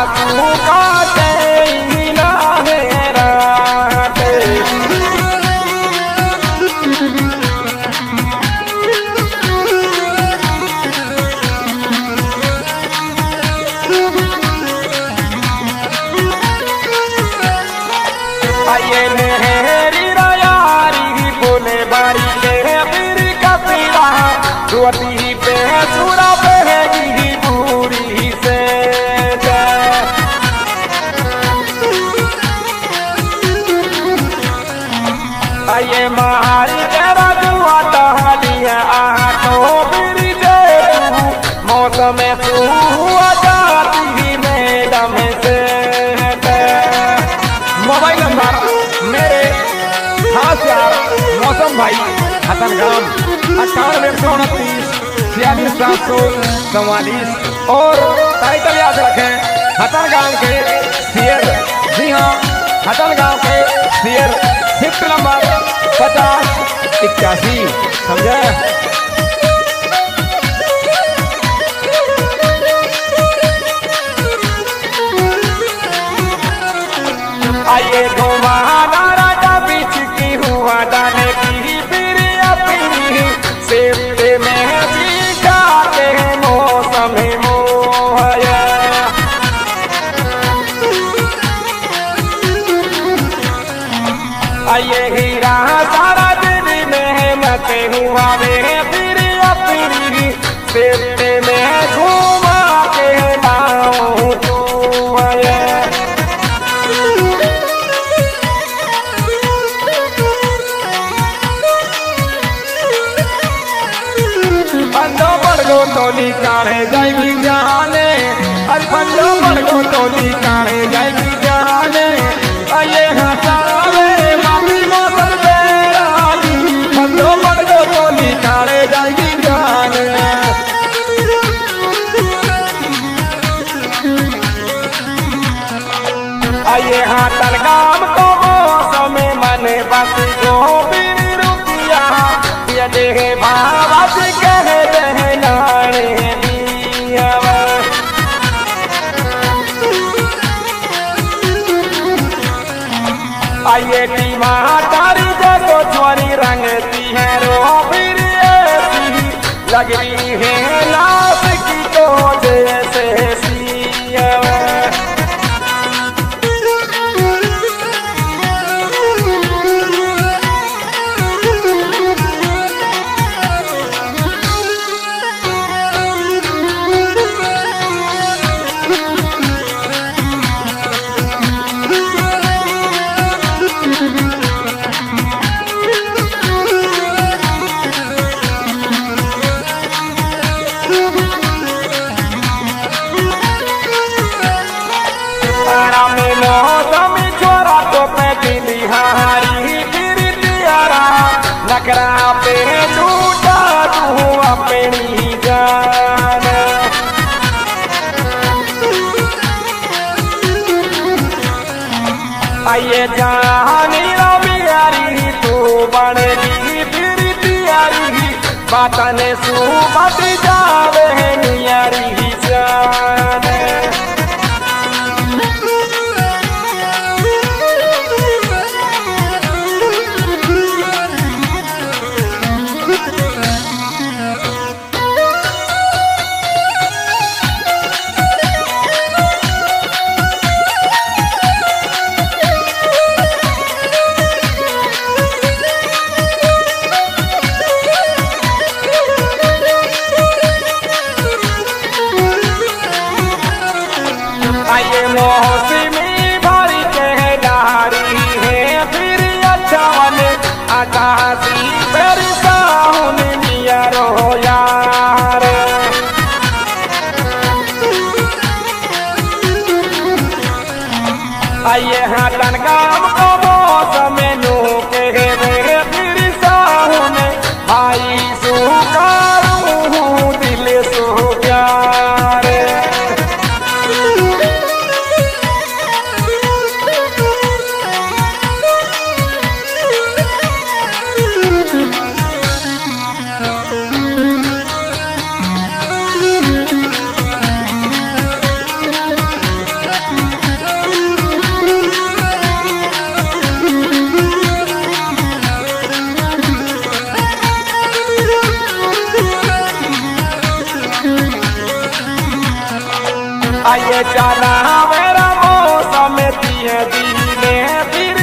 आंसू काटे ना है रात। आइए नहरी यारी बोले बारी के फिर कपड़ा रोटी पे सुरा बहेगी पूरी से। आइए मारी तेरा जुआ टहलिया तो फिर जे मौसम हुआ जाती मैडम से। मोबाइल नंबर मेरे खास यार मौसम भाई हसनगाम 9829464744 और टाइटल याद रखें हसनगाम के शेर। जी हाँ, हसनगाम के शेर शिफ्ट नंबर 5081 समझे। आइए घुमाना राजा बीच की हुआ डाले की फिर अपनी सेफ्टे में भी जाते मौसम मोहया। आइए हीरा सारा दिन मेहनत हुआ वे फिर अपनी सेफ्टे में घुमा के लाऊं तो टोली काढ़े जाएगी जाने। अरे पंडो बड़को टोली काढ़े जाएगी जाने। ये हसावे माफी मोसर बेरानी पंडो बड़को टोली काढ़े जाएगी जाने। आइए हाथन काम को समय मन बस गो बिन रुपया ये देहे बाबा से कह दे नारे दिया। आइए टीमा तारी जगो ज्वारी रंगती है रो फिर ऐसी लग रही है लाश की तो जैसे सिया। नकरा पे लूटा तू अपनी जान। आइए जानी बिहारी तू बनेगी फिर तियारी बातन सुबत जावे नियारी जान। मौसमी भरी के डारी है फिर अच्छा आकाशी पर साउन मिया रो यार। आइए हाथन काम को मौसम नू के फिर साउन भाई सुकारू दिल सो प्यार। चला मेरा मौसम दिए दिने फिर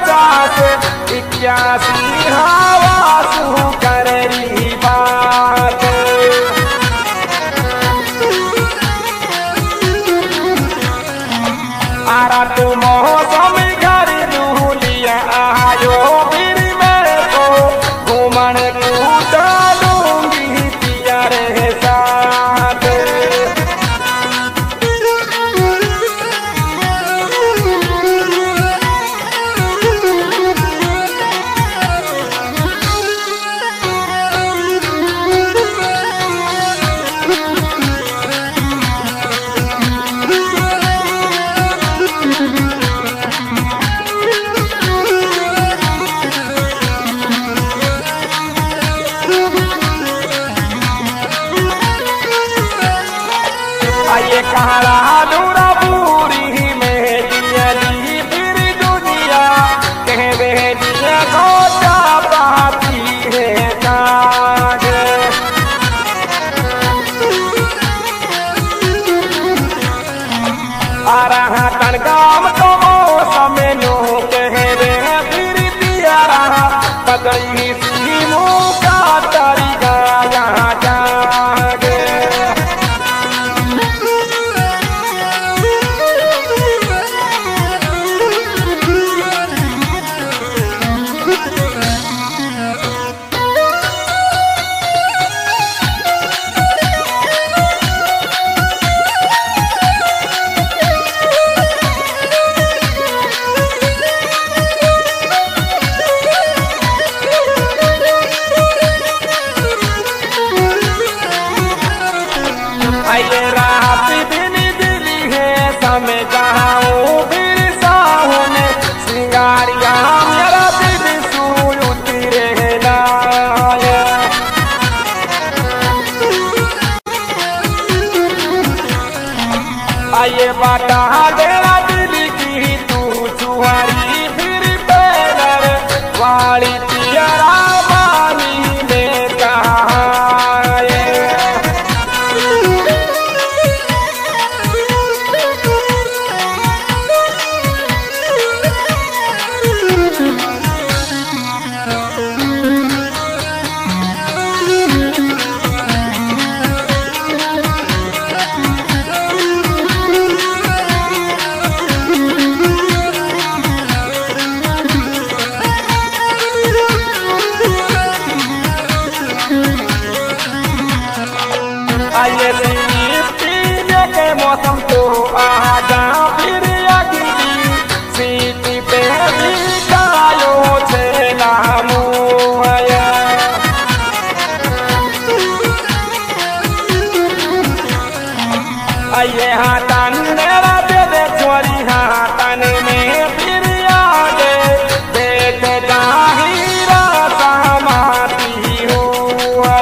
50-81 हवा सू कर रही बात आरा तू मौसम घर दूलिया आयो फिर मेरे को घूमन को डालूंगी तेरे साथ ये कहा दूरा पूरी में दियली फिर दुनिया कह दे दिया खोटा पाती है काज आ रहा तनगाम तो मौसम नो कह दे फिर दिया रहा पगड़ी सी मुँह का तरीका यहाँ जागे ये रात दिन दिली है समय जाऊं फिर सावन सिंगारिया मेरा दिल सूल उतरे लाया आये बाटा तेरा दिल की तू छुआरी फिर पैर वाली तियारा पानी में कहा आइए पीने के मौसम तो आ जा फिर अगली सीट पे भी डालो छेला मुआया आइए हाथन मेरा दे दे छोरी हाथन में फिर आगे देख जाहिरा समाती हुआ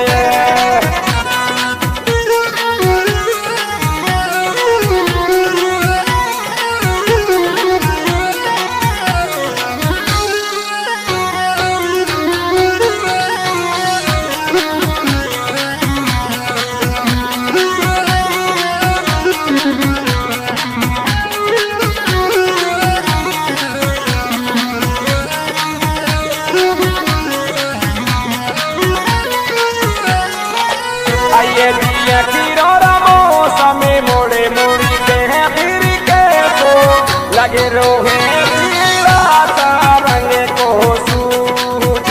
आइए दिया किरोरा मौसम मोड़े मुड़ी के हैं फिर के तो लगे रोहे पीला सा रंग को सूट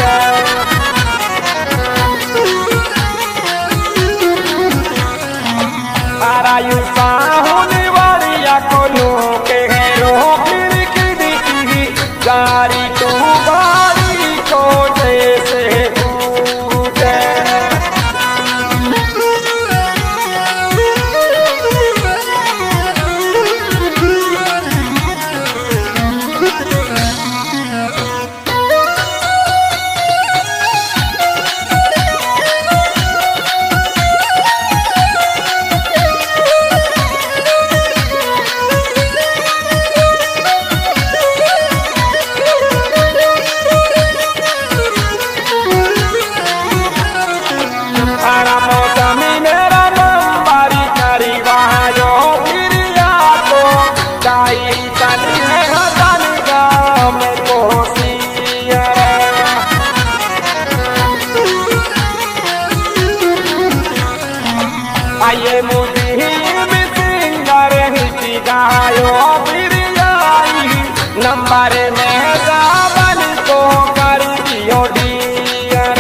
आरायु साहुनी वालिया को लो के हैं रो फिर की गारी तो गारी को जैसे आयो बिरियाई नंबर में गावन को कर दियो डियर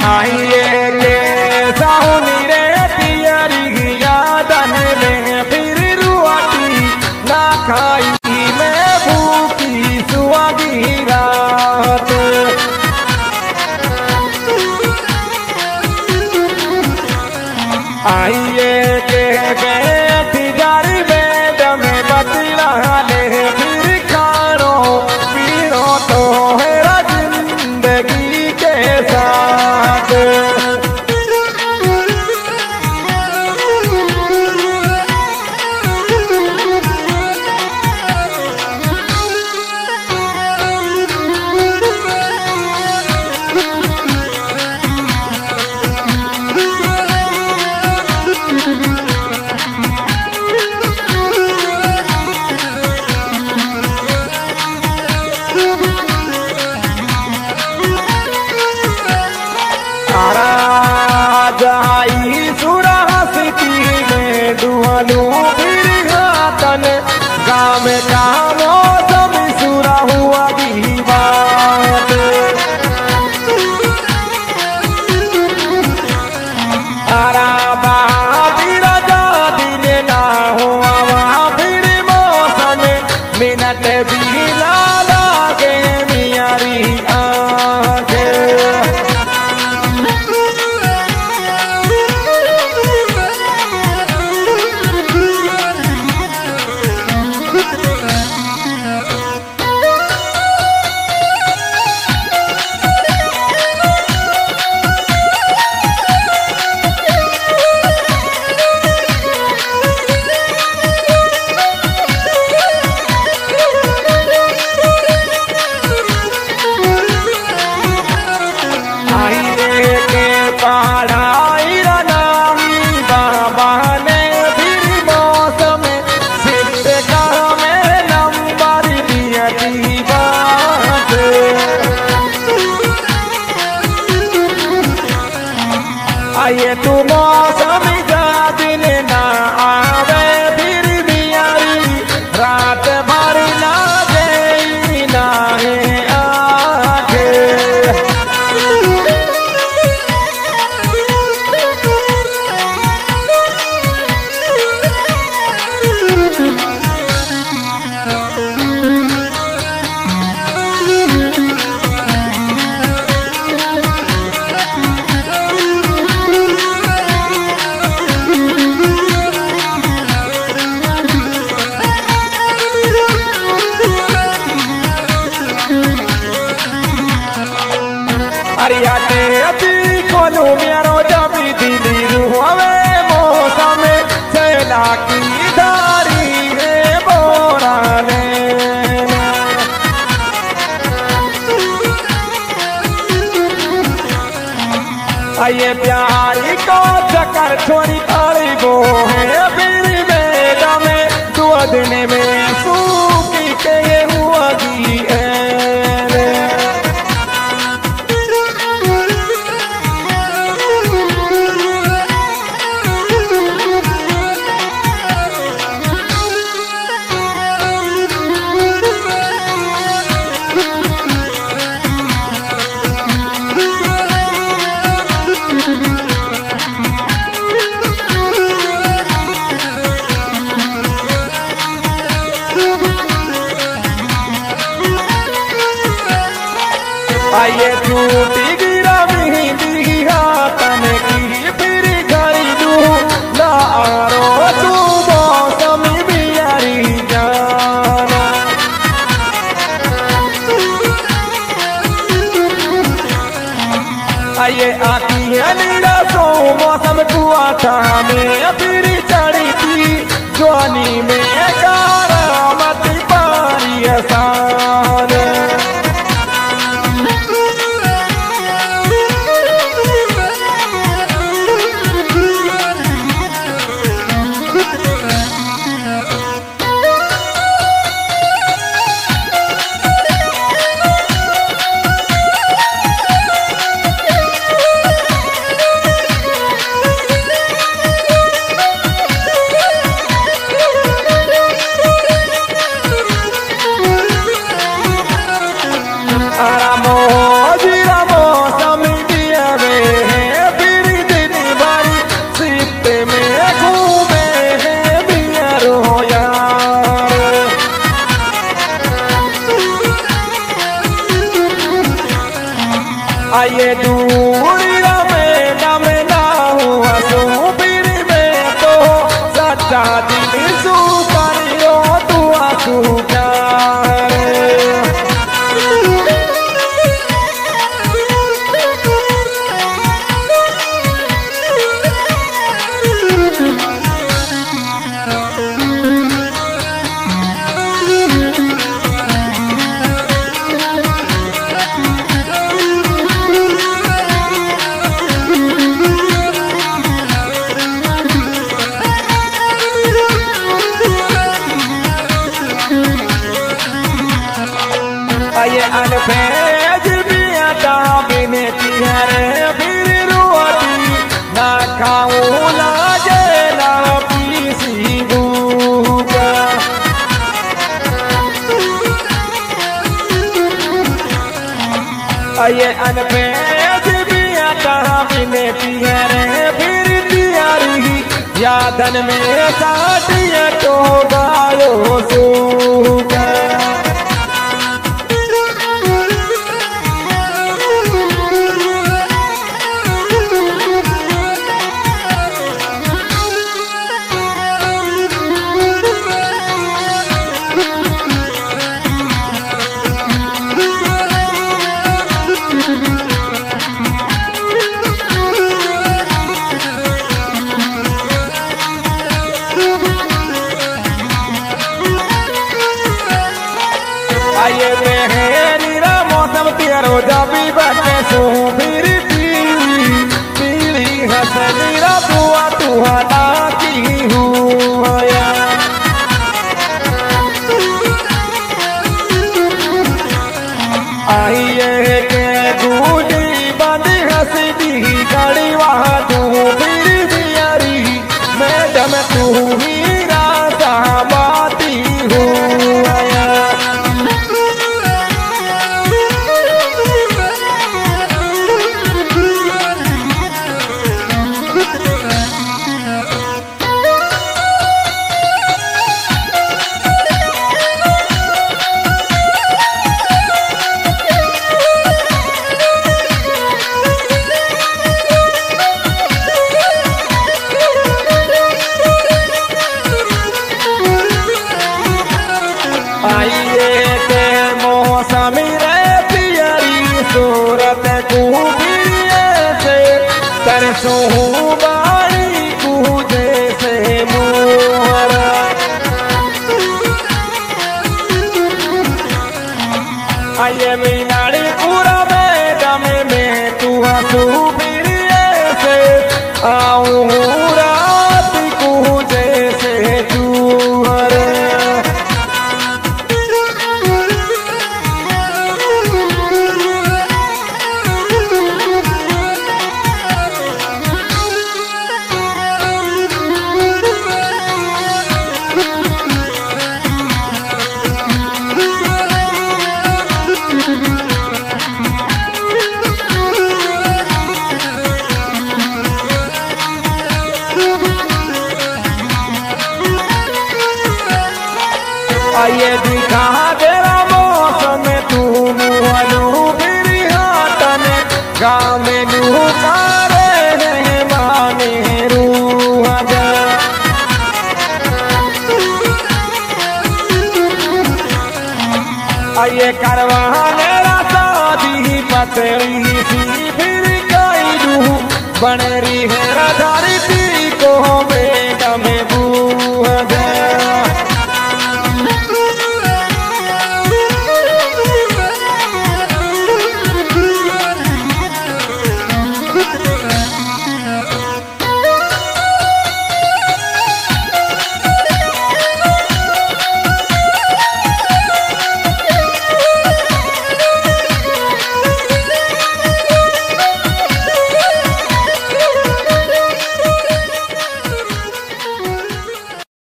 आइए के साहुनी रे तियरी यादन में फिर रुआती ना खाई मैं भूखी सुहागी रात। आइए के बैठी गाड़ी में दमे बतला ले फिर खानो पीनो तो है जिंदगी के साथ। जाई सुरासती में दुआलू फिर घातन गाम कामो सब सुरा हुआ की बात। आरा बहादुर जा दिन ना हुआ वहाँ फिर मौसम मिनट भी ना लागे मियारी आंखें। पढ़ाई रनामी बाबा ने फिर मौसम सिर्फ कहा में नंबर दिया की बात। आइए तू मौसम जा दिन ना आवे फिर बियारी रात भर ना गई ना है आगे। अरियाते अति खोलू मेरो जबी दिली रुआवे मौसम चला की धारी है बोराने। आइए प्यारी को चक्कर छोड़ी थाली वो है फिर मेरा में 2 दिन में सूखी के ये हुआ की है। आइए टूटी गिरा मेहंदी हाथन की फिर खरीदू लारो तू मौसम बियारी जाना। आइए आती है नीला सो मौसम कुआठा में फिर चढ़ी थी जवानी में करामत पारी आसान। साधन में साटिया तो गायो सूख आइए मेहरीरा मौसम तेरो जाबी बटे सो फिर पीली हसनीरा बुआ तुहाना की हुआ आइए के गुडी बंदी हंसदी गाड़ी वहाँ तू फिर बियारी मैडम तू ही राजा बाती हुआ आइए के मौसम रे पियरी सूरत कुबिए से तरसों बाड़ी कूदे से मोहरा आइए मीनाड़ी पूरा मैदान में तू हंसू फिरिए से आऊं रात कूदे से तू हरे आइए दिखा तेरा मौसम तू मुहलू फिरी हाथन गाँव में नू मारे माने रूह आइए करवाने शादी पतली सी फिर कई बनरी है राधारी